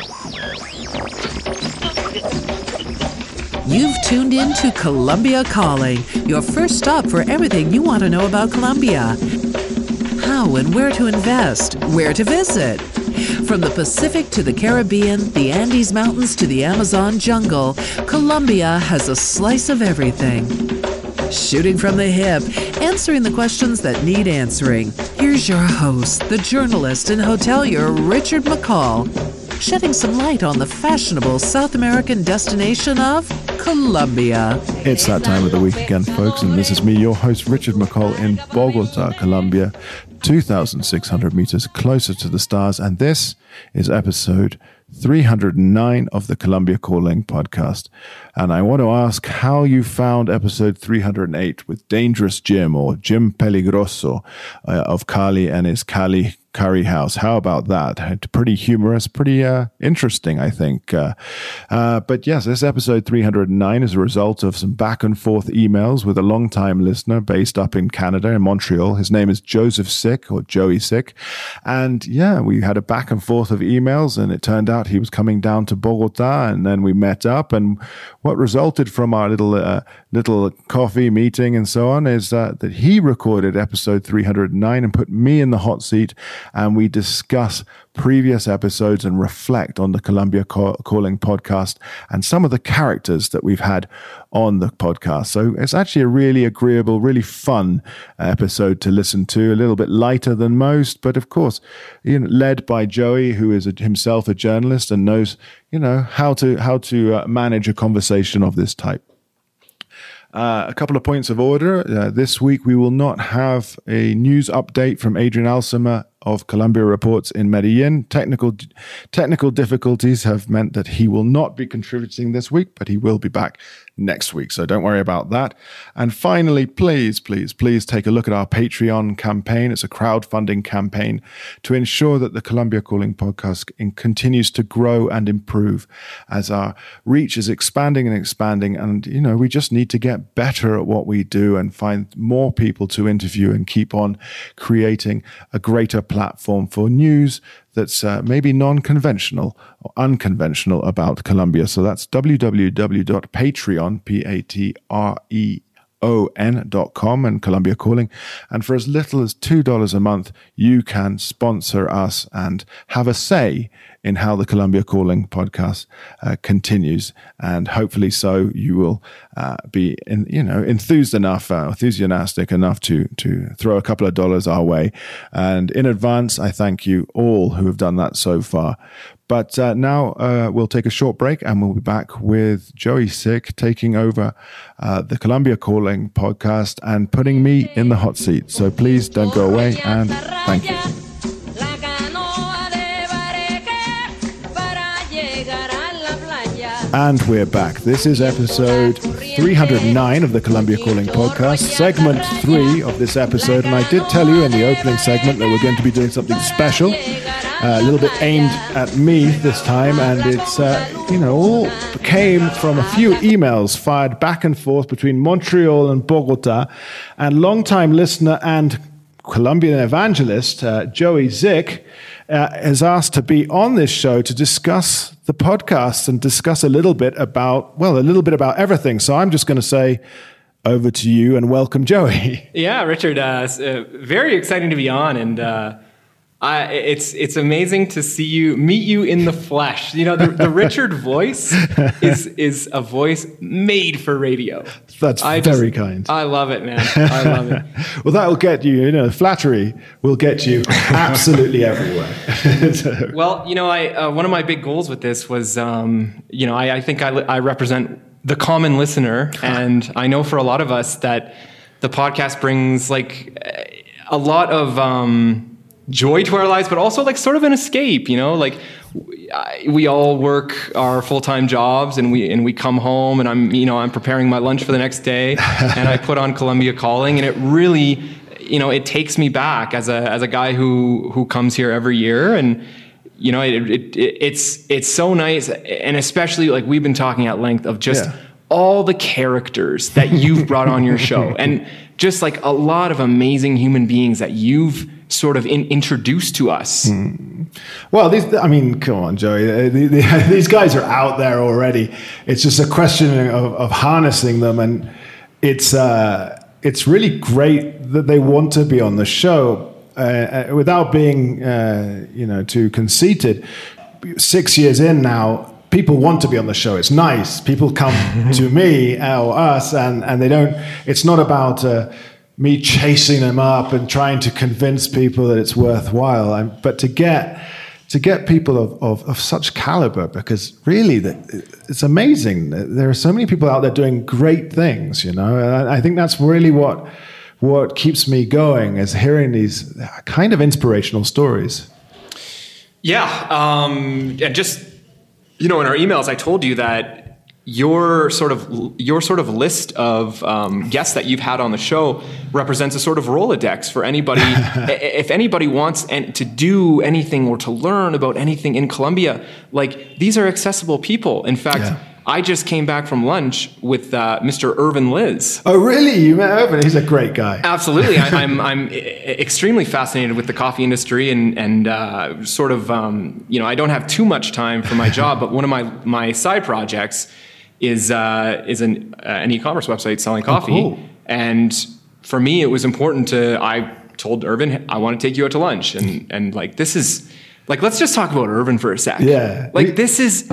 You've tuned in to Colombia Calling, your first stop for everything you want to know about Colombia. How and where to invest, where to visit. From the Pacific to the Caribbean, the Andes Mountains to the Amazon jungle, Colombia has a slice of everything. Shooting from the hip, answering the questions that need answering. Here's your host, the journalist and hotelier Richard McCall, shedding some light on the fashionable South American destination of Colombia. It's that time of the week again, folks, and this is me, your host, Richard McCall, in Bogota, Colombia, 2,600 meters closer to the stars, and this is episode 309 of the Colombia Calling podcast. And I want to ask how you found episode 308 with Dangerous Jim, or Jim Peligroso of Cali and his Cali Curry House. How about that? Pretty humorous, pretty interesting, I think. But yes, this episode 309 is a result of some back and forth emails with a long-time listener based up in Canada, in Montreal. His name is Joseph Sick, or Joey Sick. And yeah, we had a back and forth of emails, and it turned out he was coming down to Bogota, and then we met up. And what resulted from our little coffee meeting and so on is that he recorded episode 309 and put me in the hot seat, and we discuss previous episodes and reflect on the Colombia Calling podcast and some of the characters that we've had on the podcast. So it's actually a really agreeable, really fun episode to listen to, a little bit lighter than most, but of course, led by Joey, who is himself a journalist and knows, how to manage a conversation of this type. A couple of points of order. This week, we will not have a news update from Adrian Alsama of Colombia Reports in Medellin. Technical difficulties have meant that he will not be contributing this week, but he will be back next week, so don't worry about that. And finally, please take a look at our Patreon campaign. It's a crowdfunding campaign to ensure that the Colombia Calling podcast continues to grow and improve as our reach is expanding. And, we just need to get better at what we do and find more people to interview and keep on creating a greater platform for news that's maybe non-conventional or unconventional about Colombia. So that's www.patreon, patreon.com and Colombia Calling. And for as little as $2 a month, you can sponsor us and have a say in how the Colombia Calling podcast continues. And hopefully so you will be enthusiastic enough to throw a couple of dollars our way. And in advance, I thank you all who have done that so far. But now we'll take a short break, and we'll be back with Joey Sick taking over the Colombia Calling podcast and putting me in the hot seat. So please don't go away, and thank you. And we're back. This is episode 309 of the Colombia Calling podcast, segment 3 of this episode. And I did tell you in the opening segment that we're going to be doing something special, a little bit aimed at me this time. And it's, all came from a few emails fired back and forth between Montreal and Bogota. And longtime listener and Colombian evangelist, Joey Sick, is asked to be on this show to discuss the podcast and discuss a little bit about everything. So I'm just going to say over to you and welcome Joey. Yeah, Richard, very exciting to be on, and it's amazing to meet you in the flesh. The Richard voice is a voice made for radio. That's very kind. I love it, man. I love it. Well, that will get you, flattery will get you absolutely everywhere. Well, one of my big goals with this was, I think I represent the common listener. And I know for a lot of us that the podcast brings like a lot of joy to our lives, but also like sort of an escape, like we all work our full-time jobs and we come home and I'm preparing my lunch for the next day and I put on Colombia Calling, and it really, it takes me back as a guy who comes here every year. And it's so nice, and especially like we've been talking at length of just all the characters that you've brought on your show, and just like a lot of amazing human beings that you've sort of introduced to us. Well, come on, Joey. These guys are out there already. It's just a question of harnessing them, and it's really great that they want to be on the show without being, too conceited. 6 years in now, people want to be on the show. It's nice. People come to me or us, and they don't. It's not about me chasing them up and trying to convince people that it's worthwhile. But to get people of such caliber, because really it's amazing. There are so many people out there doing great things, And I think that's really what keeps me going, is hearing these kind of inspirational stories. Yeah, and just in our emails, I told you that your sort of list of guests that you've had on the show represents a sort of Rolodex for anybody. If anybody wants to do anything or to learn about anything in Colombia, like, these are accessible people. In fact, I just came back from lunch with Mr. Irvin Liz. Oh, really? You met Irvin? He's a great guy. Absolutely. I'm extremely fascinated with the coffee industry and sort of, I don't have too much time for my job, but one of my side projects is an e-commerce website selling coffee. Oh, cool. And for me, it was important I told Irvin, I want to take you out to lunch. And like, this is, like, let's just talk about Irvin for a sec. Yeah. Like, this is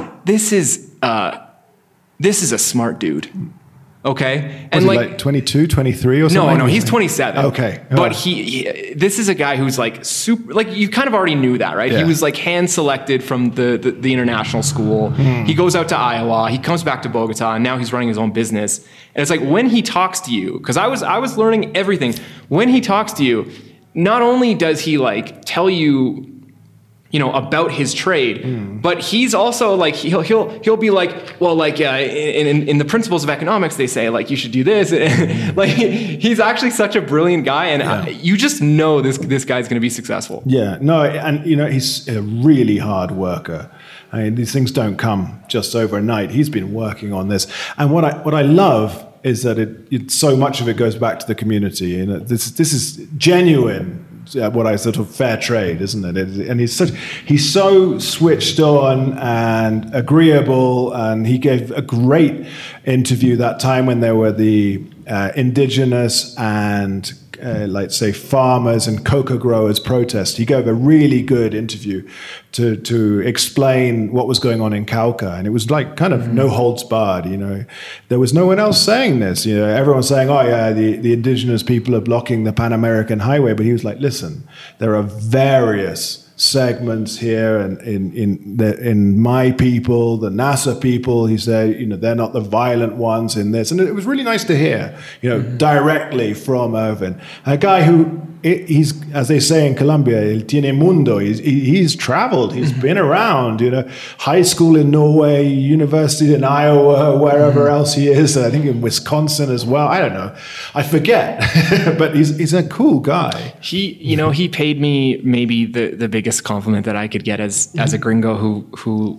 a smart dude. Okay. And like 22, 23 or something? No, he's 27. Okay. But this is a guy who's like super, like, you kind of already knew that, right? Yeah. He was like hand selected from the international school. He goes out to Iowa, he comes back to Bogota, and now he's running his own business. And it's like, when he talks to you, because I was learning everything. When he talks to you, not only does he like tell you, about his trade, but he's also like, he'll be like, well, like, in the principles of economics, they say, like, you should do this. Like, he's actually such a brilliant guy, and you just know this guy's going to be successful. Yeah, no, and he's a really hard worker. I mean, these things don't come just overnight. He's been working on this, and what I love is that so much of it goes back to the community, and this is genuine. What I sort of fair trade, isn't it? And he's so switched on and agreeable, and he gave a great interview that time when there were the indigenous and let's say farmers and cocoa growers protest. He gave a really good interview to explain what was going on in Cauca, and it was like kind of no holds barred. There was no one else saying this. Everyone's saying, "Oh yeah, the indigenous people are blocking the Pan American Highway," but he was like, "Listen, there are various segments here, and in my people, the Nasa people," he said, they're not the violent ones in this, and it was really nice to hear, directly from Irvin, a guy who he's, as they say in Colombia, el tiene mundo. He's traveled, he's been around, high school in Norway, university in Iowa, wherever else he is. I think in Wisconsin as well. I don't know, I forget, but he's a cool guy. He paid me maybe the biggest compliment that I could get as a gringo who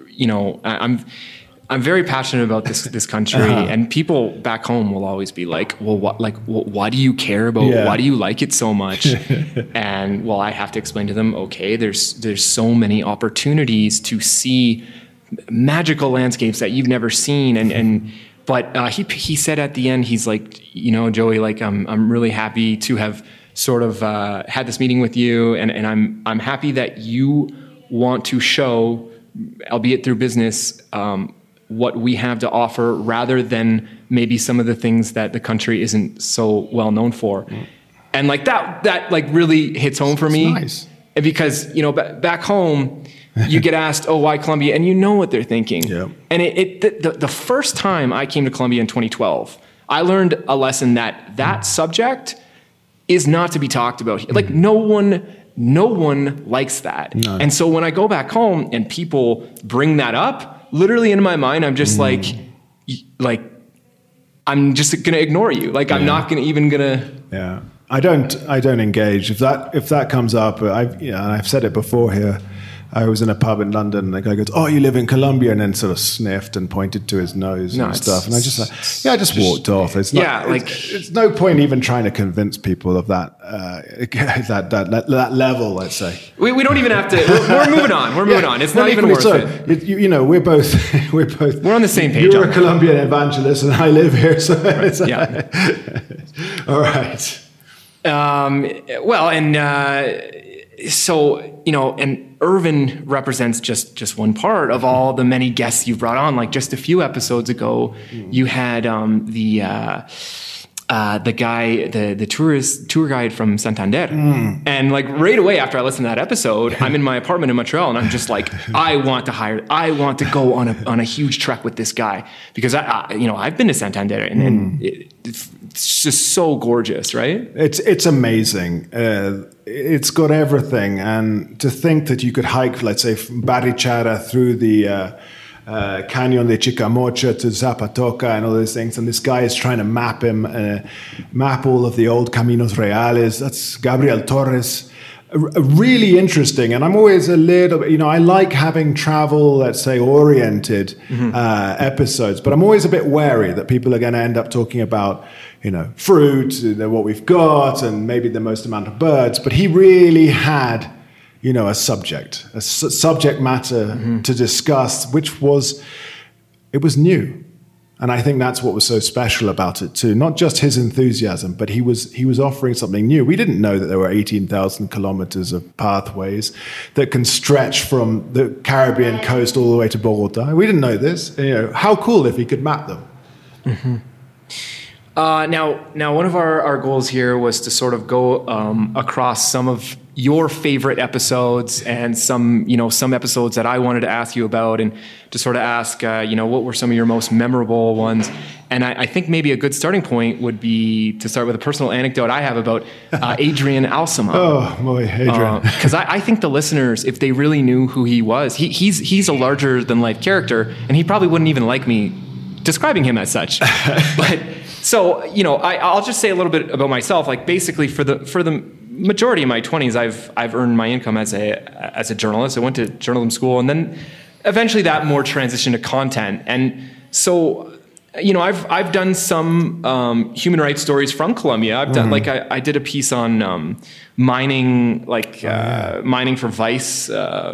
I'm very passionate about this country, and people back home will always be like, well, why do you care about, why do you like it so much? And well, I have to explain to them, okay, there's so many opportunities to see magical landscapes that you've never seen, but he said at the end, he's like, Joey, like, I'm really happy to have sort of had this meeting with you, and I'm happy that you want to show, albeit through business, what we have to offer, rather than maybe some of the things that the country isn't so well known for. And like that like really hits home for me. Nice. Because back home you get asked, oh, why Colombia? And you know what they're thinking. Yeah. And the first time I came to Colombia in 2012, I learned a lesson that subject is not to be talked about. Like no one likes that. No. And so when I go back home and people bring that up, literally in my mind, I'm just like I'm just gonna ignore you. Like I'm not gonna. Yeah, I don't engage if that comes up. I've said it before here. I was in a pub in London, and the guy goes, "Oh, you live in Colombia," and then sort of sniffed and pointed to his nose and stuff. And I just I just walked off. It's not, it's no point even trying to convince people of that that level. Let's say we don't even have to. We're moving on. We're moving on. It's not even worth it. You know, we're both we're on the same page. You're a Colombian evangelist, and I live here, so it's all right. Well, and so, you know, and Irvin represents just one part of all the many guests you've brought on. Like just a few episodes ago, you had the guy, the tour guide from Santander. And like right away after I listened to that episode, I'm in my apartment in Montreal, and I'm just like, I want to go on a huge trek with this guy, because I've been to Santander, and it's just so gorgeous, right? It's amazing. It's got everything, and to think that you could hike, let's say, from Barichara through the Canyon de Chicamocha to Zapatoca and all those things, and this guy is trying to map all of the old Caminos Reales. That's Gabriel Torres. Really interesting, and I'm always a little bit, I like having travel, let's say, oriented episodes, but I'm always a bit wary that people are going to end up talking about, fruit, what we've got, and maybe the most amount of birds. But he really had, a subject matter to discuss, which was new. And I think that's what was so special about it too. Not just his enthusiasm, but he was offering something new. We didn't know that there were 18,000 kilometers of pathways that can stretch from the Caribbean coast all the way to Bogota. We didn't know this. How cool if he could map them. Mm-hmm. Now, one of our goals here was to sort of go across some of your favorite episodes and some episodes that I wanted to ask you about, and to sort of ask, what were some of your most memorable ones. And I think maybe a good starting point would be to start with a personal anecdote I have about Adrian Alsama. Oh, boy, Adrian. Because I think the listeners, if they really knew who he was, he's a larger than life character, and he probably wouldn't even like me describing him as such. But so, I'll just say a little bit about myself. Like basically for the majority of my 20s, I've earned my income as a journalist. I went to journalism school, and then eventually that more transitioned to content. And so, I've done some human rights stories from Colombia. I've done I did a piece on mining, mining for Vice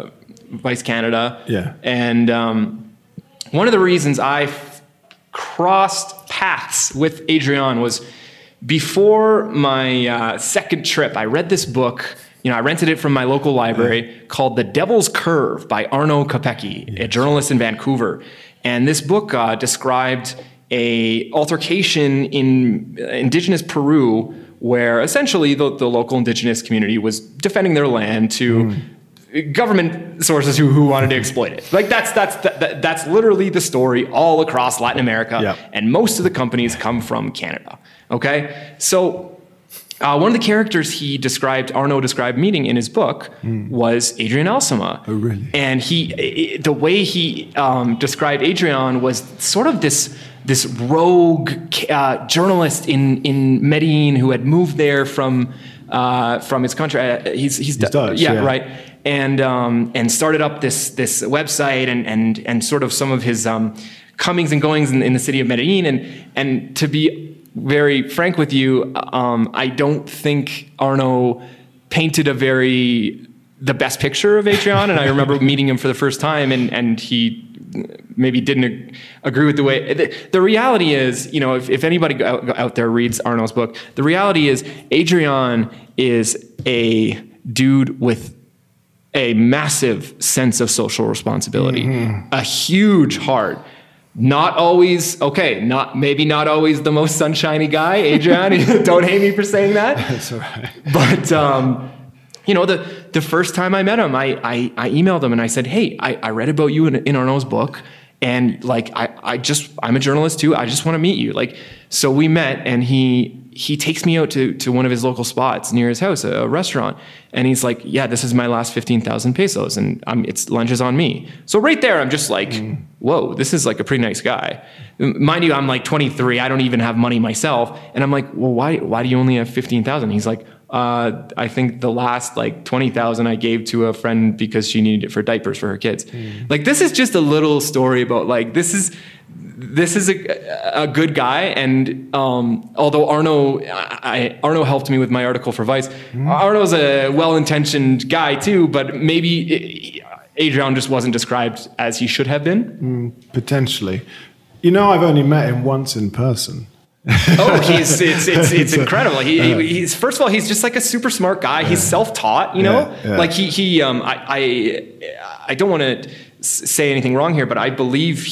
Canada. Yeah. And one of the reasons I crossed paths with Adrian was before my second trip. I read this book. I rented it from my local library called The Devil's Curve by Arno Kopecky, a journalist in Vancouver. And this book described a altercation in indigenous Peru where essentially the local indigenous community was defending their land to government sources who wanted to exploit it. Like that's literally the story all across Latin America, and most of the companies come from Canada. Okay, so one of the characters Arno described meeting in his book was Adrian Alsama. Oh, really? And the way he described Adrian was sort of this rogue journalist in Medellin who had moved there from his country. He's Dutch, right. And started up this website and sort of some of his comings and goings in the city of Medellin. And to be very frank with you, I don't think Arno painted the best picture of Adrian. And I remember meeting him for the first time, and he maybe didn't agree with the way. The reality is, if anybody out there reads Arno's book, the reality is Adrian is a dude with a massive sense of social responsibility, a huge heart. Not always, maybe not always the most sunshiny guy, Adrian. Don't hate me for saying that. That's all right. But, the first time I met him, I emailed him and I said, hey, I read about you in Arno's book. And I'm a journalist too. I just want to meet you. So we met, and he takes me out to one of his local spots near his house, a restaurant. And he's like, yeah, this is my last 15,000 pesos, and it's lunch is on me. So right there, I'm just like, whoa, this is like a pretty nice guy. Mind you, I'm like 23. I don't even have money myself. And I'm like, well, why do you only have 15,000? He's like, I think the last like 20,000 I gave to a friend because she needed it for diapers for her kids. Like, this is just a little story about like, this is a good guy. And although Arno helped me with my article for Vice, Arno's a well-intentioned guy too, but maybe Adrian just wasn't described as he should have been. Potentially. You know, I've only met him once in person. Oh, it's incredible. He's first of all, he's just like a super smart guy. He's self-taught, you know, like I don't want to say anything wrong here, but I believe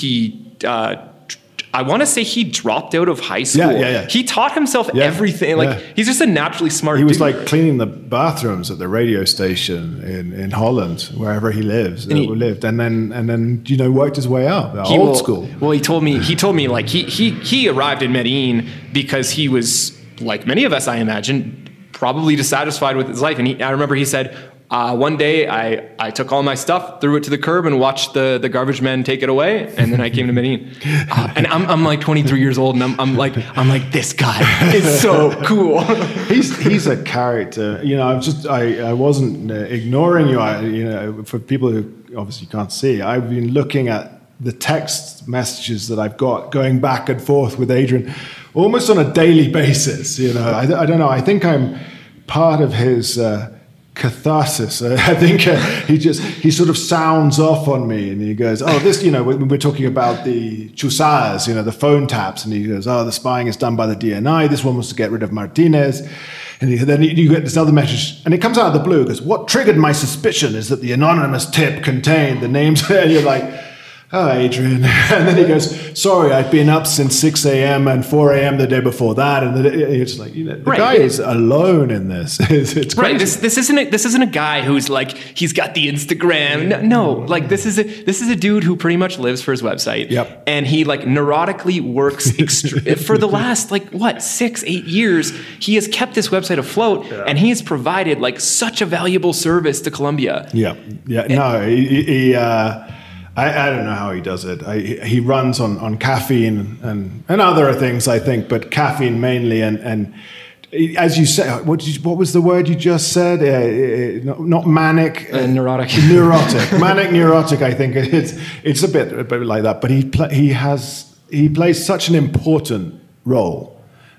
I want to say he dropped out of high school. Yeah. He taught himself everything. Like, he's just a naturally smart dude. He was like cleaning the bathrooms at the radio station in Holland, wherever he lives, and then you know, worked his way up. Old school. Well, he told me like he arrived in Medellin because he was, like many of us, I imagine, probably dissatisfied with his life. And I remember he said, one day I took all my stuff, threw it to the curb, and watched the garbage men take it away, and then I came to Medellin. And I'm like 23 years old, and I'm like this guy is so cool. He's a character. You know, I wasn't ignoring you. You know, for people who obviously can't see, I've been looking at the text messages that I've got going back and forth with Adrian, almost on a daily basis. You know, I don't know. I think I'm part of his catharsis. I think he sort of sounds off on me, and he goes, "Oh, this, you know, we're talking about the chuzas, you know, the phone taps," and he goes, "Oh, the spying is done by the DNI. This one was to get rid of Martinez." And then you get this other message, and it comes out of the blue. It goes, "What triggered my suspicion is that the anonymous tip contained the names," and you're like, "Oh, Adrian." And then he goes, "Sorry, I've been up since 6 a.m. and 4 a.m. the day before that." And it's like, you know, the guy is alone in this. It's crazy. Right. This isn't a guy who's like, he's got the Instagram. No, like this is a dude who pretty much lives for his website. Yep. And he like neurotically works for the last 6-8 years. He has kept this website afloat, and he has provided like such a valuable service to Colombia. Yeah. No, I don't know how he does it. He runs on caffeine and other things, I think, but caffeine mainly. And as you said, what was the word you just said? Not manic, neurotic. Neurotic, manic, neurotic. I think it's a bit like that. But he plays such an important role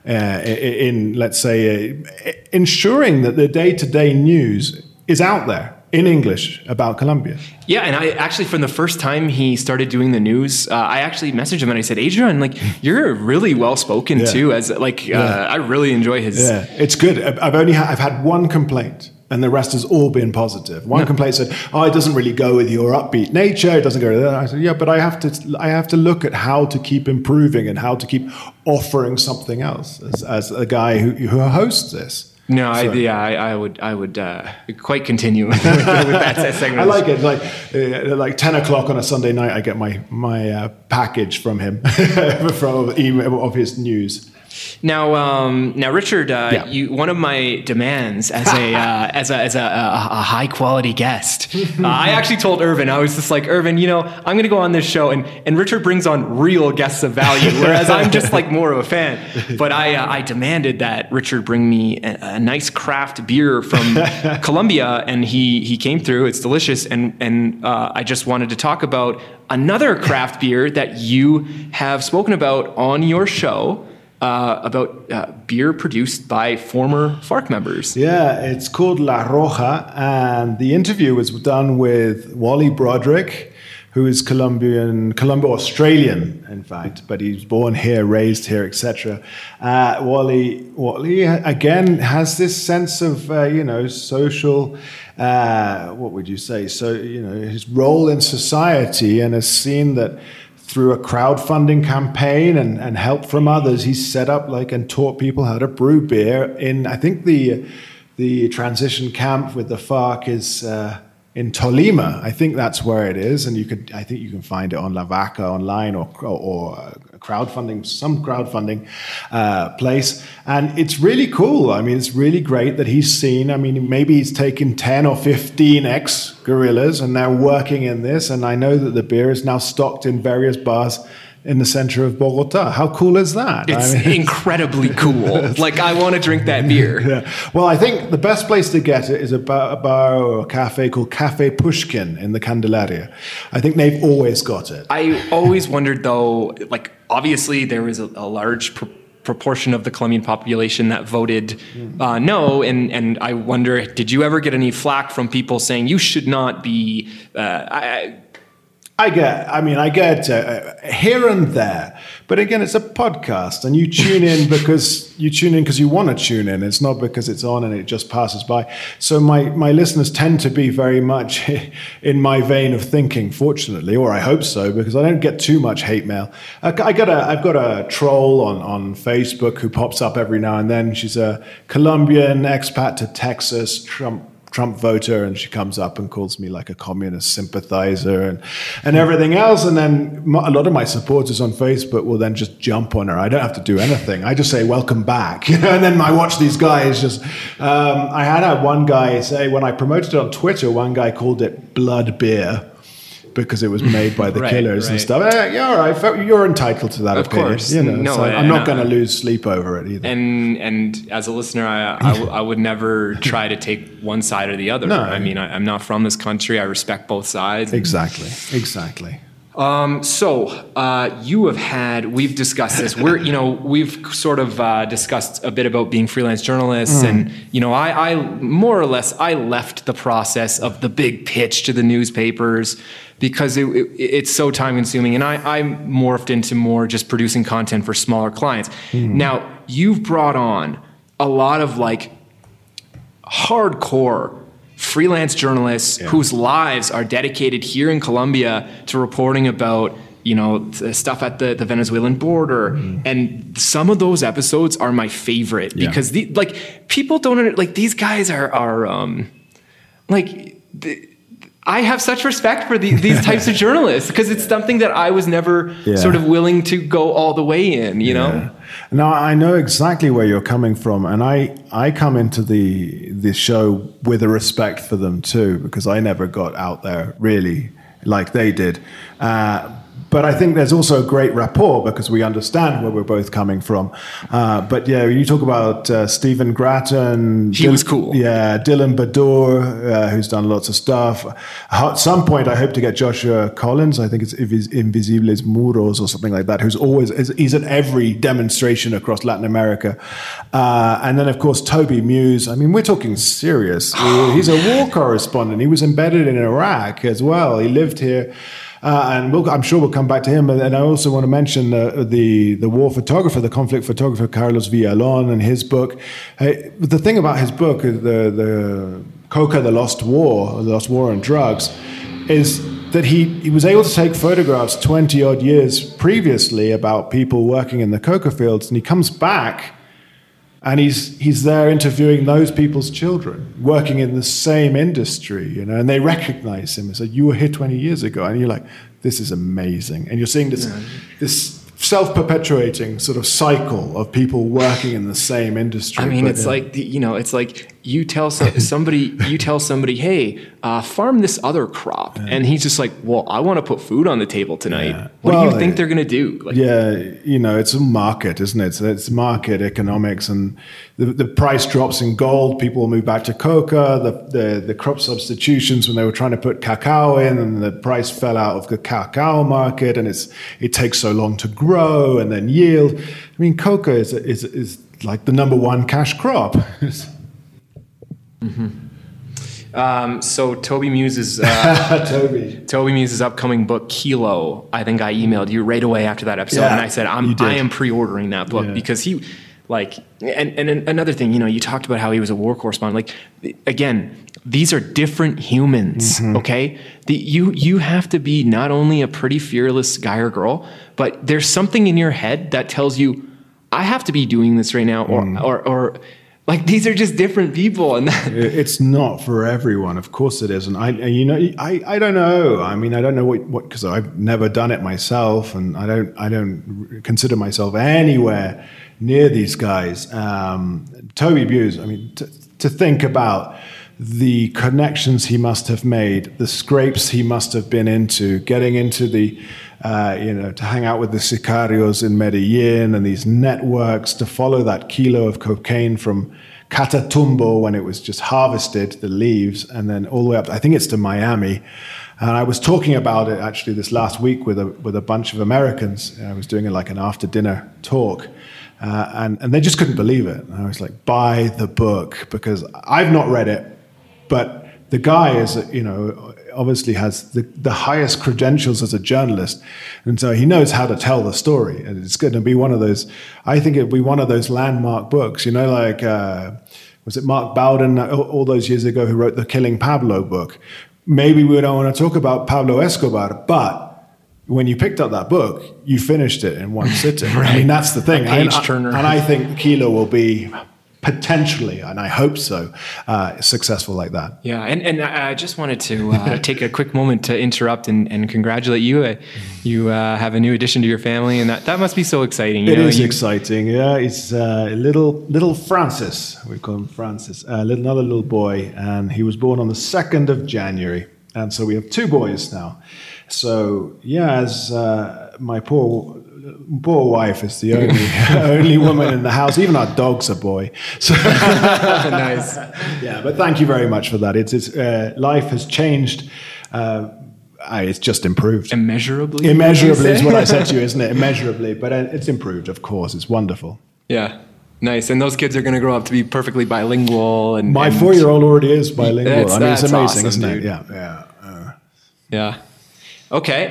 in, let's say, ensuring that the day-to-day news is out there in English about Colombia. Yeah, and I actually, from the first time he started doing the news, I actually messaged him and I said, "Adrian, like, you're really well spoken too. As I really enjoy his." Yeah, it's good. I've had one complaint, and the rest has all been positive. One complaint said, "Oh, it doesn't really go with your upbeat nature. It doesn't go with that." I said, "Yeah, but I have to look at how to keep improving and how to keep offering something else as a guy who hosts this." No, I would quite continue with that segment. I like it. Like 10 o'clock on a Sunday night, I get my package from him from email of his news. Now, Richard, one of my demands as a high quality guest, I actually told Irvin, I was just like, "Irvin, you know, I'm going to go on this show, and Richard brings on real guests of value, whereas I'm just like more of a fan." But I demanded that Richard bring me a nice craft beer from Colombia, and he came through. It's delicious, and I just wanted to talk about another craft beer that you have spoken about on your show. About beer produced by former FARC members. Yeah, it's called La Roja, and the interview was done with Wally Broderick, who is Australian, in fact, but he's born here, raised here, etc. Wally again has this sense of social. What would you say? So his role in society, and has seen that. Through a crowdfunding campaign and help from others, he's set up and taught people how to brew beer in, I think the transition camp with the FARC is in Tolima. I think that's where it is, and I think you can find it on La Vaca online or some crowdfunding place. And it's really cool. I mean, it's really great that he's seen, I mean, maybe he's taken 10 or 15 ex-guerrillas and now working in this. And I know that the beer is now stocked in various bars in the center of Bogota. How cool is that? It's incredibly cool. Like, I want to drink that beer. Yeah. Well, I think the best place to get it is a bar or a cafe called Cafe Pushkin in the Candelaria. I think they've always got it. I always wondered, though, like, obviously there was a large proportion of the Colombian population that voted no, and I wonder, did you ever get any flack from people saying you should not be... I get here and there, but again, it's a podcast, and you tune in because you want to tune in. It's not because it's on and it just passes by. So my listeners tend to be very much in my vein of thinking, fortunately, or I hope so, because I don't get too much hate mail. I've got a troll on Facebook who pops up every now and then. She's a Colombian expat to Texas, Trump voter, and she comes up and calls me like a communist sympathizer and everything else. And then a lot of my supporters on Facebook will then just jump on her. I don't have to do anything. I just say, welcome back. And then I watch these guys just, I had one guy say, when I promoted it on Twitter, one guy called it blood beer because it was made by the killers and stuff. Yeah, all right, you're entitled to that opinion. Of course. You know, no, so I'm not going to lose sleep over it either. And as a listener, I would newer try to take one side or the other. No. I mean, I'm not from this country. I respect both sides. Exactly. So we've discussed this. We've sort of discussed a bit about being freelance journalists, and I more or less I left the process of the big pitch to the newspapers because it's so time consuming, and I morphed into more just producing content for smaller clients. Now you've brought on a lot of like hardcore freelance journalists whose lives are dedicated here in Colombia to reporting about, stuff at the Venezuelan border. And some of those episodes are my favorite because people don't, these guys are I have such respect for these types of journalists because it's something that I was never sort of willing to go all the way in, know? No, I know exactly where you're coming from. And I come into the show with a respect for them too, because I never got out there really like they did. But I think there's also a great rapport because we understand where we're both coming from. But yeah, you talk about Stephen Grattan. He was cool. Yeah, Dylan Badur, who's done lots of stuff. At some point, I hope to get Joshua Collins. I think it's Invisibles Muros or something like that, he's at every demonstration across Latin America. And then, of course, Toby Muse. I mean, we're talking serious. He's a war correspondent. He was embedded in Iraq as well. He lived here. And I'm sure we'll come back to him. And I also want to mention the war photographer, the conflict photographer, Carlos Villalon, and his book. The thing about his book, the Coca, the Lost War on Drugs, is that he was able to take photographs 20-odd years previously about people working in the coca fields, and he comes back and he's there interviewing those people's children working in the same industry, and they recognize him and say, you were here 20 years ago. And you're like, this is amazing. And you're seeing this self-perpetuating sort of cycle of people working in the same industry. I mean, it's like you tell somebody, hey, farm this other crop, and he's just like, well, I want to put food on the table tonight. What do you think they're going to do? It's a market, isn't it? So it's market economics, and the price drops in gold. People will move back to coca. The crop substitutions when they were trying to put cacao in, and the price fell out of the cacao market, and it takes so long to grow and then yield. I mean, coca is like the number one cash crop. So Toby Muse's Toby Muse's upcoming book Kilo, I think I emailed you right away after that episode, and I said I am pre-ordering that book because he and another thing, you talked about how he was a war correspondent. Again, these are different humans, okay? You have to be not only a pretty fearless guy or girl, but there's something in your head that tells you I have to be doing this right now, or Like, these are just different people, and it's not for everyone. Of course it isn't. I don't know. I mean, I don't know what because I've never done it myself, and I don't consider myself anywhere near these guys. Toby Buse. I mean, to think about the connections he must have made, the scrapes he must have been into, getting into the, to hang out with the sicarios in Medellin and these networks, to follow that kilo of cocaine from Catatumbo when it was just harvested, the leaves, and then all the way up, I think it's to Miami. And I was talking about it actually this last week with a bunch of Americans. I was doing like an after dinner talk. And they just couldn't believe it. And I was like, buy the book, because I've not read it, but the guy is, obviously has the highest credentials as a journalist. And so he knows how to tell the story. And it's going to be one of those, I think it'll be one of those landmark books, like, was it Mark Bowden all those years ago who wrote the Killing Pablo book? Maybe we don't want to talk about Pablo Escobar, but when you picked up that book, you finished it in one sitting. Right. I mean, that's the thing. Page-turner. And I think Kilo will be potentially, and I hope so, successful like that. Yeah, and I just wanted to take a quick moment to interrupt and congratulate you. You have a new addition to your family, and that must be so exciting. It is exciting, yeah. It's little Francis. We call him Francis. Another little boy, and he was born on the 2nd of January. And so we have 2 boys now. So, yeah, as my poor wife is the only woman in the house. Even our dog's a boy. So nice. Yeah, but thank you very much for that. It's life has changed. It's just improved. Immeasurably? Immeasurably is what I said to you, isn't it? Immeasurably. But it's improved, of course. It's wonderful. Yeah. Nice. And those kids are going to grow up to be perfectly bilingual. My 4-year-old already is bilingual. It's amazing, awesome, isn't dude. it? Yeah. Yeah. Okay,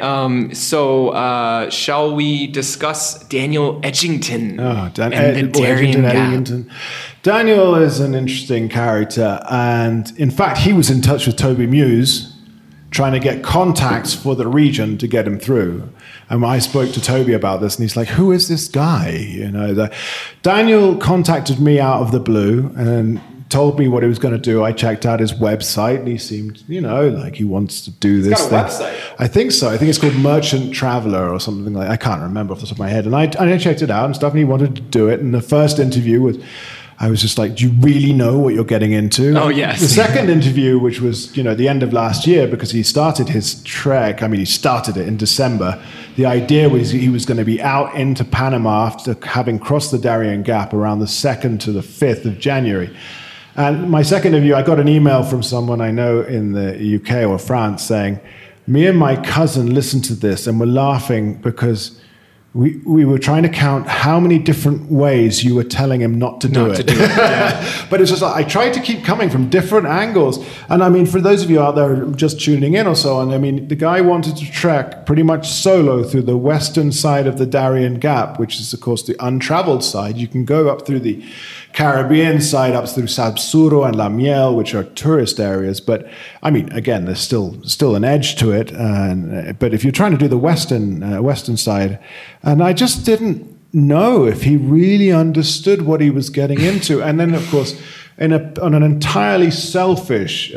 so shall we discuss Daniel Edgington and the Darien Gap? Daniel is an interesting character, and in fact, he was in touch with Toby Muse, trying to get contacts for the region to get him through. And I spoke to Toby about this, and he's like, "Who is this guy?" Daniel contacted me out of the blue and told me what he was going to do. I checked out his website, and he seemed, like he wants to do this thing. He's got a website? I think so. I think it's called Merchant Traveler or something like that. I can't remember off the top of my head. And I checked it out and stuff, and he wanted to do it. And the first interview I was just like, do you really know what you're getting into? Oh, yes. The second interview, which was, the end of last year, because he started his trek. I mean, he started it in December. The idea was he was going to be out into Panama after having crossed the Darien Gap around the 2nd to the 5th of January. And my second interview, I got an email from someone I know in the UK or France saying, me and my cousin listened to this and were laughing because we were trying to count how many different ways you were telling him not to do it. Yeah. But it's just like, I tried to keep coming from different angles. And I mean, for those of you out there just tuning in or so on, I mean, the guy wanted to trek pretty much solo through the western side of the Darien Gap, which is, of course, the untraveled side. You can go up through the Caribbean side, up through Sabsuro and La Miel, which are tourist areas. But I mean, again, there's still an edge to it. But if you're trying to do the western side, and I just didn't know if he really understood what he was getting into. And then, of course, on an entirely selfish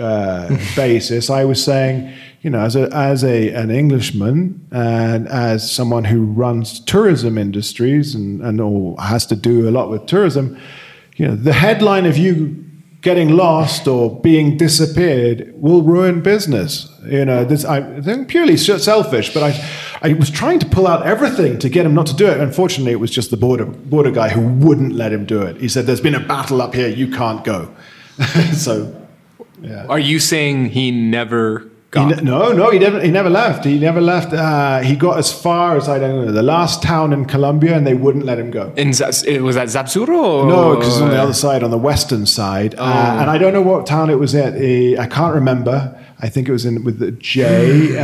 basis, I was saying, as an Englishman and as someone who runs tourism industries and or has to do a lot with tourism, the headline of you getting lost or being disappeared will ruin business. I think purely selfish, but I was trying to pull out everything to get him not to do it. Unfortunately, it was just the border guy who wouldn't let him do it. He said, "There's been a battle up here. You can't go." So, yeah. Are you saying he never got? No, he never left. He never left. He got as far as, I don't know, the last town in Colombia, and they wouldn't let him go. Was that Zabsuro? No, because it's on the other side, on the western side. And I don't know what town it was at. I can't remember. I think it was with the J.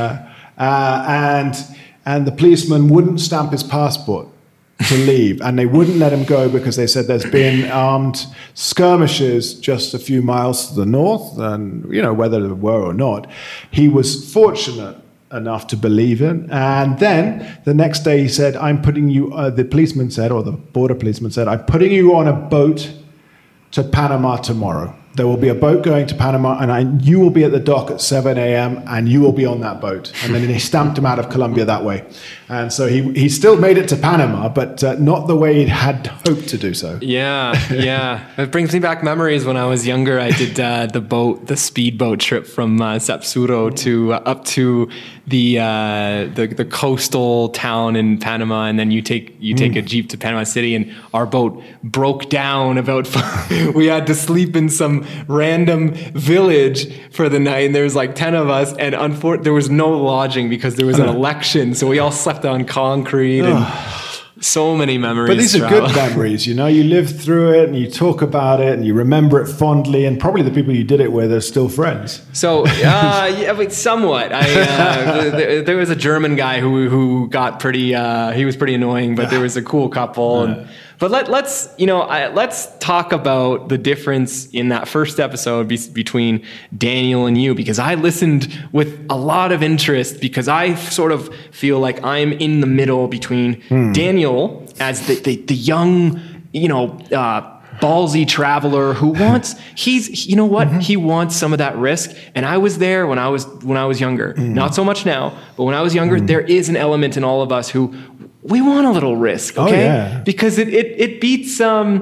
And the policeman wouldn't stamp his passport to leave, and they wouldn't let him go because they said there's been armed skirmishes just a few miles to the north, and whether there were or not, he was fortunate enough to believe it. And then the next day he said, "I'm putting you." The policeman said, or the border policeman said, "I'm putting you on a boat to Panama tomorrow. There will be a boat going to Panama, and you will be at the dock at 7 a.m., and you will be on that boat. And then they stamped him out of Colombia that way. And so he still made it to Panama, but not the way he had hoped to do so. Yeah. It brings me back memories when I was younger. I did the speedboat trip from Sapsuro to up to the coastal town in Panama, and then you take a jeep to Panama City, and our boat broke down about we had to sleep in some random village for the night, and there was like 10 of us, and there was no lodging because there was an election, so we all slept on concrete and so many memories. But these are good memories, you know. You live through it and you talk about it and you remember it fondly, and probably the people you did it with are still friends. So somewhat. There was a German guy who got pretty. He was pretty annoying, but there was a cool couple. But let's talk about the difference in that first episode between Daniel and you, because I listened with a lot of interest, because I sort of feel like I'm in the middle between Daniel as the young, ballsy traveler who wants, he wants some of that risk. And I was there when I was younger, not so much now, but when I was younger, there is an element in all of us who we want a little risk, okay? Because it beats driving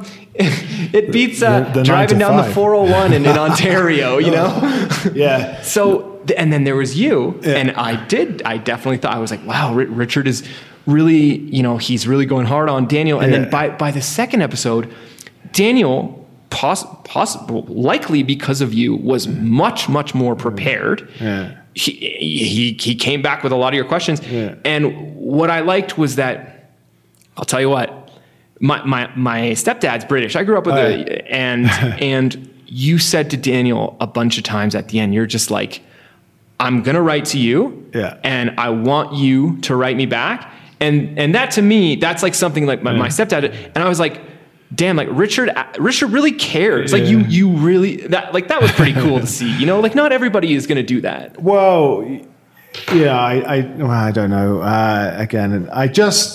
down the 401 in Ontario, you know? Yeah. So, and then there was you, and I definitely thought, I was like, wow, Richard is really, he's really going hard on Daniel. And then by the second episode, Daniel, likely because of you, was much, much more prepared. Yeah. He came back with a lot of your questions. Yeah. And what I liked was that, I'll tell you what, my stepdad's British. I grew up with and you said to Daniel a bunch of times at the end, you're just like, I'm going to write to you, and I want you to write me back. And that, to me, that's like something like my stepdad. And I was like, damn, like Richard really cares. Like you really, that was pretty cool to see, like not everybody is going to do that. Well, yeah, I don't know. Again, I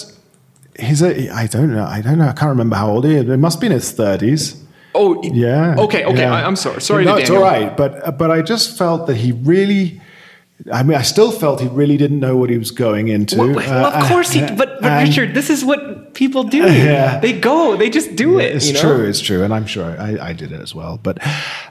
don't know. I can't remember how old he is. It must be in his 30s. Oh, yeah. Okay. Yeah. I'm sorry. No, it's all right. But I just felt that he really, I still felt he really didn't know what he was going into. Well, of course he. But Richard, this is what people do. Yeah. They just do it. It's true, and I'm sure I did it as well. But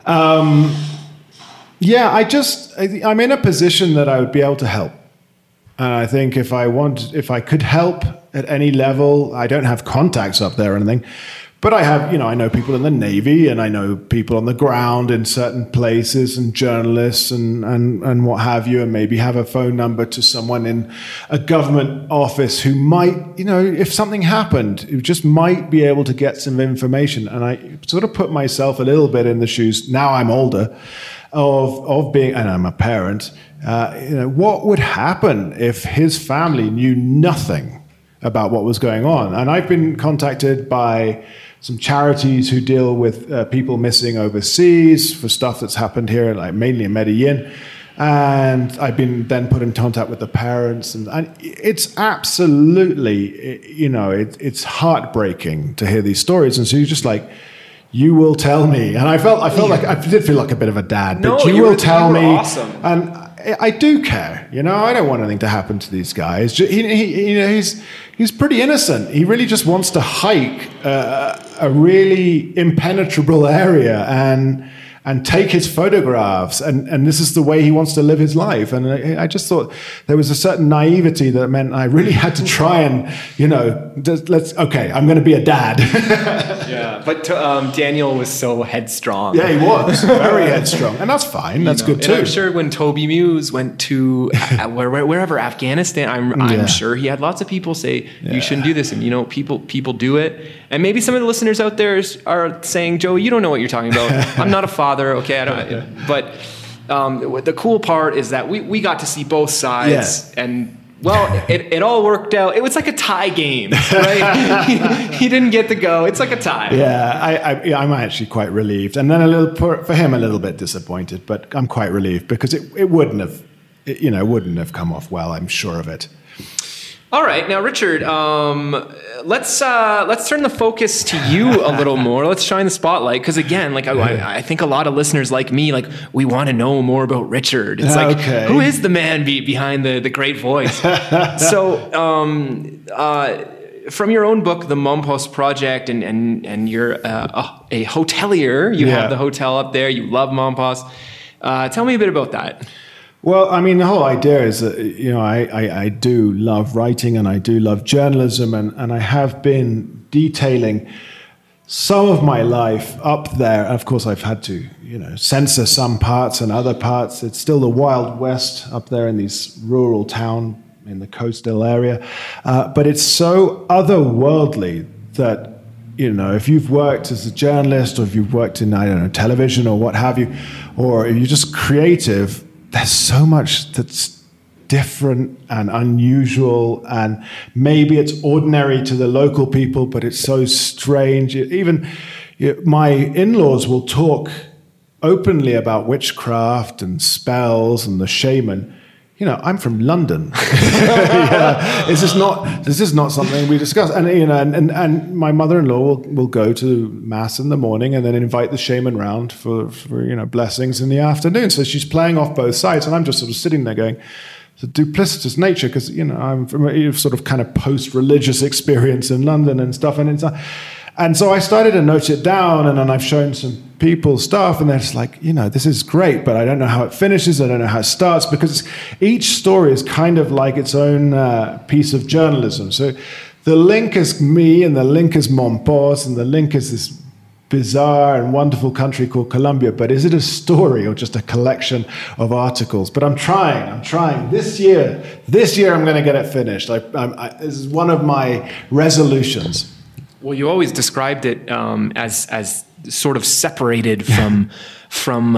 I'm in a position that I would be able to help, and I think if I could help at any level, I don't have contacts up there or anything. But I have, I know people in the Navy, and I know people on the ground in certain places, and journalists and what have you, and maybe have a phone number to someone in a government office who might, if something happened, who just might be able to get some information. And I sort of put myself a little bit in the shoes, now I'm older, of being, and I'm a parent, what would happen if his family knew nothing about what was going on? And I've been contacted by some charities who deal with people missing overseas for stuff that's happened here, like mainly in Medellin. And I've been then put in contact with the parents, and it's absolutely, it's heartbreaking to hear these stories. And so you're just like, you will tell me. And I did feel like a bit of a dad, but you will tell me. Awesome. And I do care, I don't want anything to happen to these guys. He's pretty innocent. He really just wants to hike a really impenetrable area and take his photographs, and this is the way he wants to live his life. And I just thought there was a certain naivety that meant I really had to try and, I'm going to be a dad. Yeah, but Daniel was so headstrong. Yeah, he was very headstrong, and that's fine. That's good too. And I'm sure when Toby Muse went to wherever, Afghanistan, I'm sure he had lots of people say you shouldn't do this, and people do it. And maybe some of the listeners out there are saying, Joe, you don't know what you're talking about. I'm not a father. Okay, I don't. But the cool part is that we got to see both sides, and it all worked out. It was like a tie game, right? he didn't get to go. It's like a tie. Yeah, I'm actually quite relieved, and then for him a little bit disappointed, but I'm quite relieved because it wouldn't have come off well. I'm sure of it. All right, now Richard, let's turn the focus to you a little more. Let's shine the spotlight, because again, like I think a lot of listeners like me, like we want to know more about Richard. It's like, who is the man behind the great voice? So, from your own book, The Mompost Project, and you're a hotelier. You have the hotel up there. You love Mompost. Tell me a bit about that. Well, I mean, the whole idea is that, you know, I do love writing and I do love journalism, and I have been detailing some of my life up there. Of course, I've had to, you know, censor some parts and other parts. It's still the Wild West up there in these rural town in the coastal area. But it's so otherworldly that, you know, if you've worked as a journalist or if you've worked in, I don't know, television or what have you, or if you're just creative, there's so much that's different and unusual, and maybe it's ordinary to the local people, but it's so strange. Even my in-laws will talk openly about witchcraft and spells and the shaman. You know, I'm from London. This is not something we discuss. And you know, and my mother-in-law will go to mass in the morning and then invite the shaman round for you know, blessings in the afternoon. So she's playing off both sides, and I'm just sort of sitting there going, the duplicitous nature, because you know, I'm from a sort of kind of post-religious experience in London and stuff, and so I started to note it down, and then I've shown some people stuff, and they're just like, you know, this is great, but I don't know how it finishes, I don't know how it starts, because each story is kind of like its own piece of journalism. So the link is me, and the link is Mompost, and the link is this bizarre and wonderful country called Colombia, but is it a story or just a collection of articles? But I'm trying. This year I'm going to get it finished. This is one of my resolutions. Well, you always described it as sort of separated from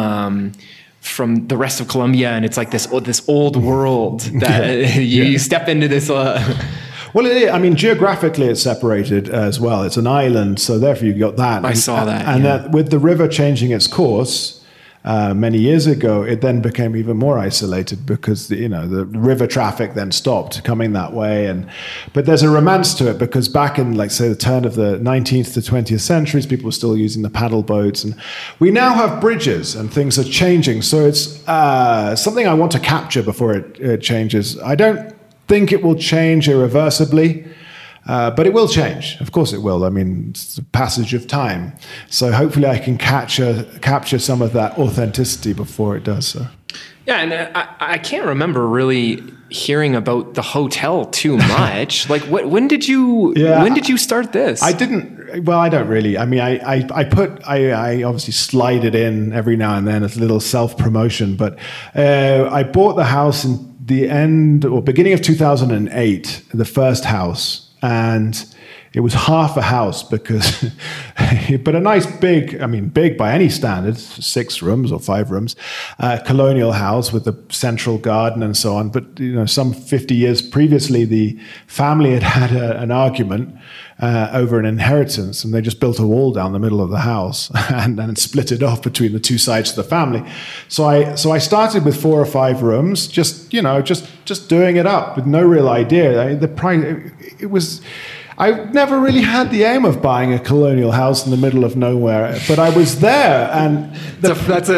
the rest of Colombia, and it's like this old world that you step into this. Well, I mean, geographically it's separated as well. It's an island, so therefore you got that. I saw that. And that with the river changing its course many years ago, it then became even more isolated because the river traffic then stopped coming that way. But there's a romance to it, because back in, like, say, the turn of the 19th to 20th centuries, people were still using the paddle boats, and we now have bridges and things are changing. So it's something I want to capture before it changes. I don't think it will change irreversibly. But it will change. Of course it will. I mean, it's the passage of time. So hopefully I can capture some of that authenticity before it does so. Yeah, and I can't remember really hearing about the hotel too much. Like, when did you start this? I didn't. Well, I don't really. I mean, I obviously slide it in every now and then as a little self-promotion. But I bought the house in the end or beginning of 2008, the first house. And it was half a house because, but a nice big by any standards, 6 rooms or 5 rooms, colonial house with a central garden and so on. But, you know, some 50 years previously, the family had an argument over an inheritance, and they just built a wall down the middle of the house and then split it off between the two sides of the family. So I started with 4 or 5 rooms, just doing it up with no real idea. The price, it was. I never really had the aim of buying a colonial house in the middle of nowhere, but I was there, and that's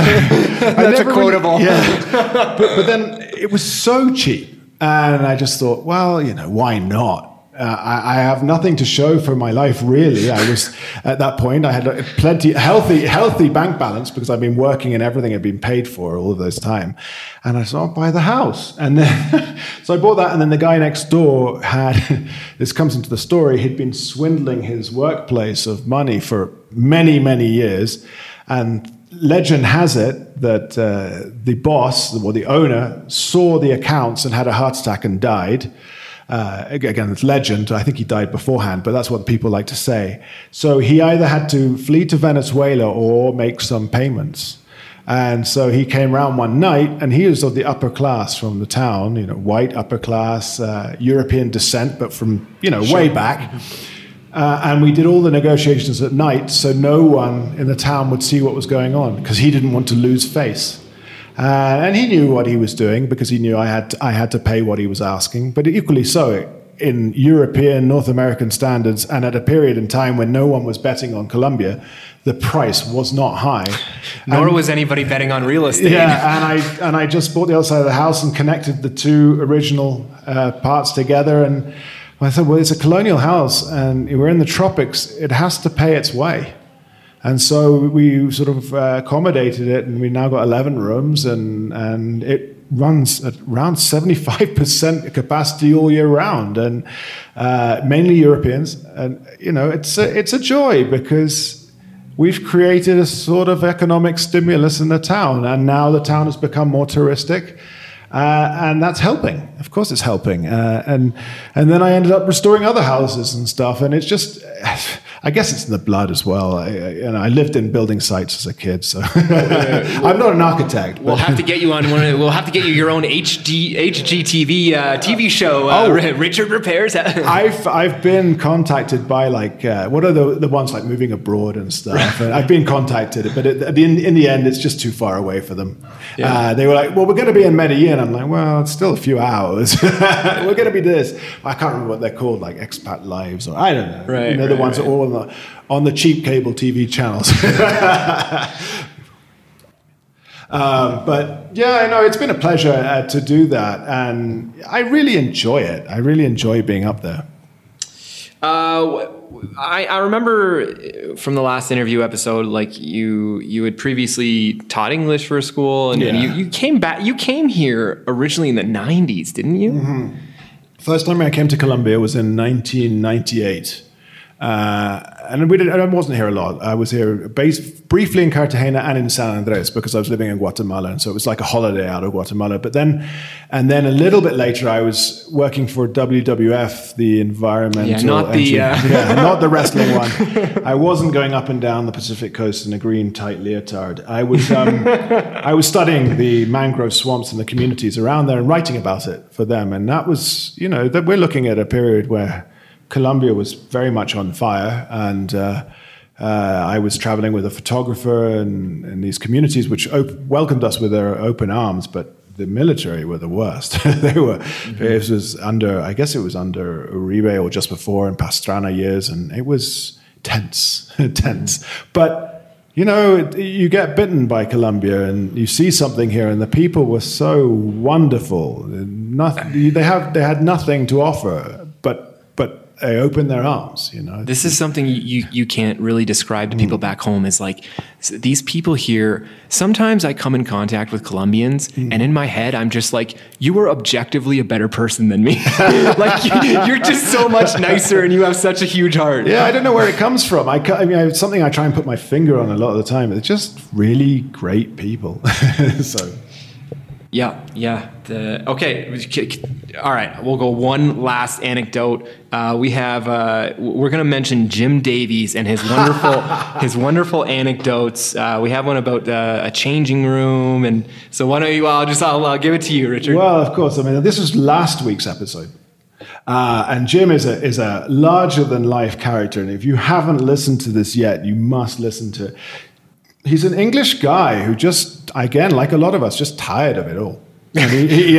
a quotable. Really, yeah. but then it was so cheap, and I just thought, well, you know, why not? I have nothing to show for my life, really. I was, at that point, I had plenty, healthy bank balance because I've been working and everything had been paid for all of this time. And I said, I'll buy the house. And then, so I bought that. And then the guy next door had, this comes into the story, he'd been swindling his workplace of money for many, many years. And legend has it that the boss, or the owner, saw the accounts and had a heart attack and died. Again, it's legend. I think he died beforehand, but that's what people like to say. So he either had to flee to Venezuela or make some payments. And so he came around one night, and he was of the upper class from the town, you know, white upper class, European descent, but from, you know, way back. And we did all the negotiations at night, so no one in the town would see what was going on, because he didn't want to lose face. And he knew what he was doing because he knew I had to pay what he was asking. But equally so, in European, North American standards, and at a period in time when no one was betting on Colombia, the price was not high. Nor was anybody betting on real estate. Yeah, and I just bought the other side of the house and connected the two original parts together. And I thought, well, it's a colonial house, and we're in the tropics. It has to pay its way. And so we sort of accommodated it, and we now got 11 rooms, and it runs at around 75% capacity all year round, and mainly Europeans. And it's a joy because we've created a sort of economic stimulus in the town, and now the town has become more touristic. And that's helping. Of course, it's helping. And then I ended up restoring other houses and stuff. And it's just, I guess it's in the blood as well. I lived in building sites as a kid, so I'm not an architect. We'll have to get you on we'll have to get you your own HGTV TV show. Richard Repairs. I've been contacted by what are the ones like Moving Abroad and stuff. And I've been contacted, but in the end, it's just too far away for them. Yeah. They were like, well, we're going to be in Medellin. I'm like, well, it's still a few hours. We're going to be this. I can't remember what they're called, like Expat Lives, or I don't know. Right. The ones that are all on the cheap cable TV channels. But yeah, I know it's been a pleasure to do that, and I really enjoy it. I really enjoy being up there. I remember from the last interview episode, like you had previously taught English for a school, and you came back. You came here originally in the 90s, didn't you? Mm-hmm. First time I came to Colombia was in 1998. And I wasn't here a lot. I was here briefly in Cartagena and in San Andres because I was living in Guatemala, and so it was like a holiday out of Guatemala. But then a little bit later, I was working for WWF, the environmental, not the wrestling one. I wasn't going up and down the Pacific coast in a green tight leotard. I was studying the mangrove swamps and the communities around there and writing about it for them. And that was, that we're looking at a period where Colombia was very much on fire, and I was traveling with a photographer in these communities, which welcomed us with their open arms. But the military were the worst. They were. Mm-hmm. It was under Uribe or just before in Pastrana years, and it was tense. But you get bitten by Colombia, and you see something here, and the people were so wonderful. They had nothing to offer, but they opened their arms, This is something you can't really describe to people back home, is like these people here. Sometimes I come in contact with Colombians, and in my head, I'm just like, you are objectively a better person than me. Like you're just so much nicer, and you have such a huge heart. Yeah, I don't know where it comes from. I mean, it's something I try and put my finger on a lot of the time. They're just really great people. So. Yeah. Okay. All right. We'll go one last anecdote. We're going to mention Jim Davies and his wonderful anecdotes. We have one about a changing room, and so why don't you? I'll give it to you, Richard. Well, of course. I mean, this was last week's episode. And Jim is a larger than life character, and if you haven't listened to this yet, you must listen to it. He's an English guy who just, again, like a lot of us, just tired of it all. And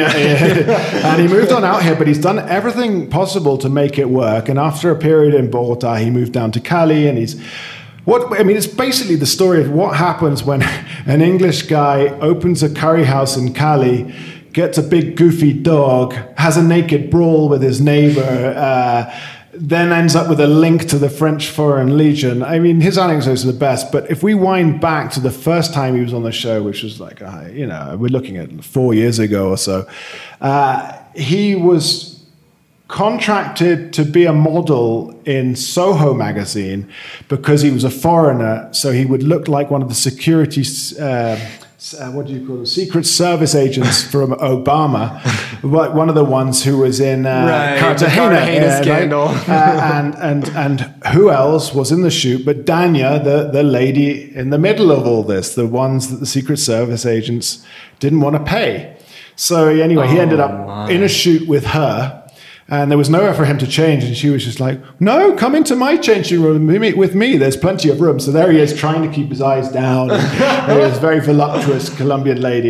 and he moved on out here, but he's done everything possible to make it work. And after a period in Bogota, he moved down to Cali, and it's basically the story of what happens when an English guy opens a curry house in Cali, gets a big goofy dog, has a naked brawl with his neighbor, then ends up with a link to the French Foreign Legion. I mean, his anecdotes are the best, but if we wind back to the first time he was on the show, which was like, we're looking at 4 years ago or so, he was contracted to be a model in Soho magazine because he was a foreigner, so he would look like one of the security Secret Service agents from Obama, one of the ones who was in Cartagena scandal. And who else was in the shoot but Dania, the lady in the middle of all this, the ones that the Secret Service agents didn't want to pay. So anyway, he ended up in a shoot with her. And there was nowhere for him to change. And she was just like, no, come into my changing room with me. There's plenty of room. So there he is trying to keep his eyes down. And he was a very voluptuous Colombian lady.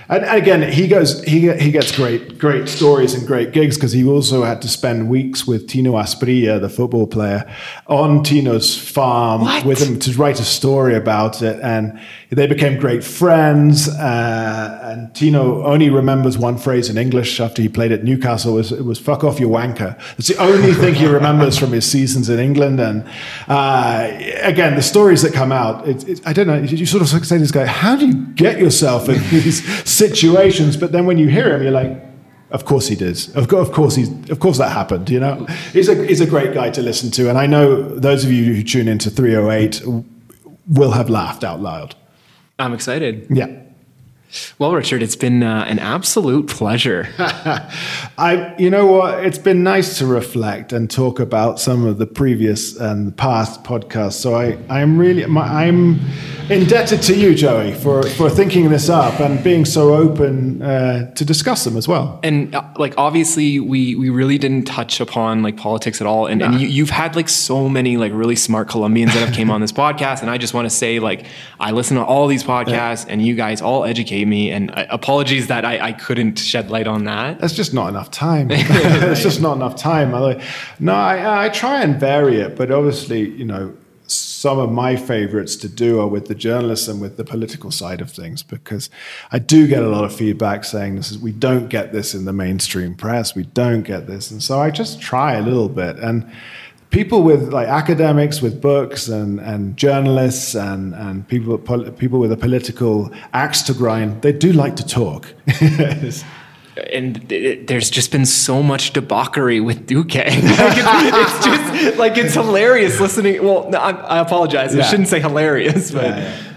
And again, he gets great stories and great gigs because he also had to spend weeks with Tino Asprilla, the football player, on Tino's farm with him to write a story about it. And they became great friends. And Tino only remembers one phrase in English after he played at Newcastle. It was "fuck off, you wanker." It's the only thing he remembers from his seasons in England. And again, the stories that come out, I don't know. You sort of say to this guy, "How do you get yourself in these situations?" But then when you hear him, you're like, of course he did. Of course that happened. You know, he's a great guy to listen to, and I know those of you who tune into 308 will have laughed out loud. I'm excited. Yeah. Well, Richard, it's been an absolute pleasure. You know what? It's been nice to reflect and talk about some of the previous and past podcasts. So I'm indebted to you, Joey, for thinking this up and being so open to discuss them as well. And like, obviously, we really didn't touch upon like politics at all. And you've had like so many like really smart Colombians that have came on this podcast. And I just want to say, like, I listen to all these podcasts, and you guys all educate me. And apologies that I couldn't shed light on that. That's just not enough time. It's just not enough time. I try and vary it, but obviously, you know, some of my favorites to do are with the journalists and with the political side of things, because I do get a lot of feedback saying we don't get this in the mainstream press, we don't get this. And so I just try a little bit. And people with like academics with books and journalists and people with a political axe to grind, they do like to talk. And there's just been so much debauchery with Duque. It's just like, it's hilarious listening. Well, no, I apologize. I shouldn't say hilarious, but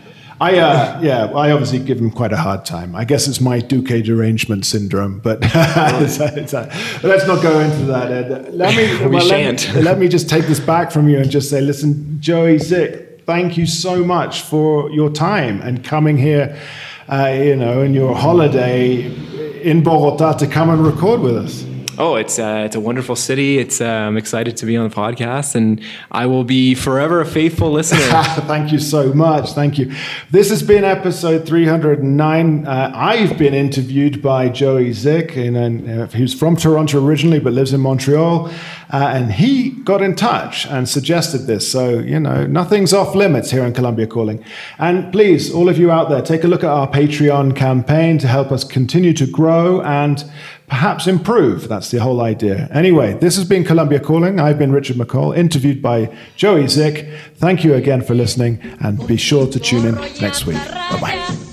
I obviously give him quite a hard time. I guess it's my Duque derangement syndrome, but let's not go into that, Ed. Let me just take this back from you and just say, listen, Joey Zick, thank you so much for your time and coming here, in your holiday in Bogota to come and record with us. Oh, it's a wonderful city. I'm excited to be on the podcast, and I will be forever a faithful listener. Thank you so much. Thank you. This has been episode 309. I've been interviewed by Joey Zick, who's from Toronto originally but lives in Montreal, and he got in touch and suggested this. So, nothing's off limits here in Colombia Calling. And please, all of you out there, take a look at our Patreon campaign to help us continue to grow and perhaps improve. That's the whole idea. Anyway, this has been Colombia Calling. I've been Richard McCall, interviewed by Joey Zick. Thank you again for listening, and be sure to tune in next week. Bye-bye.